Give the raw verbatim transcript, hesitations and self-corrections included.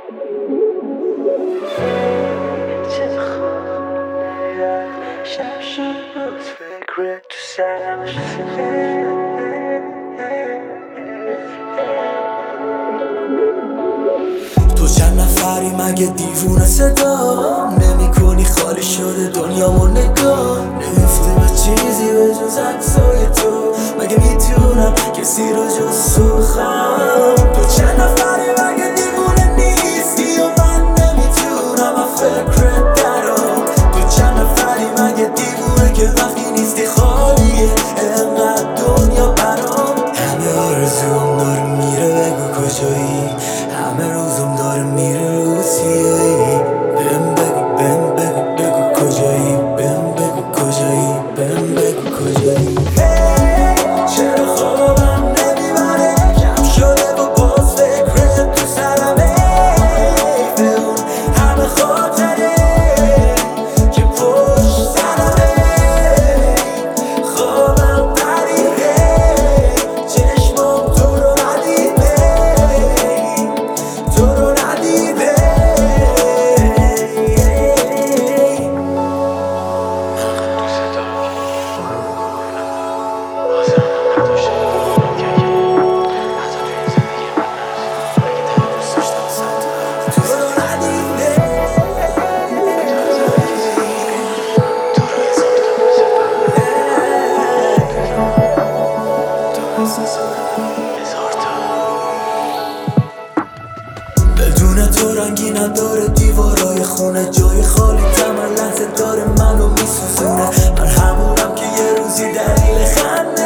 چه خونه شب شب بود فکر تو سرم تو چند نفری مگه دیوونه صدا نمی کنی خالی شده دنیامو نگاه نمیفته به چیزی به جز عکسای تو مگه میتونم کسی رو جز تو بخوام تو چند نفری مگه دیوونه نیستی و من نمیتونم از فکرت درام تو چند نفری مگه دیوونه که وقتی نیستی خالیه انقدر دنیا برام همه آرزوم داره میره بگو کجایی همه روزم داره میره رو سیایی بهم بگو بهم بگو بگو کجایی بهم بگو کجایی بهم بگو کجایی چرا خوابم نمیبره کم شده و باز فکرت تو سرمه به اون همه خاطره که پشت سرمه خوابم پریده چشمم تو رو ندیده تو رو ندیده بدون تو رنگی نداره دیوارای خونه جای خالی تمام لحظه داره منو میسوزونه من همونم که یه روزی دلیل خنده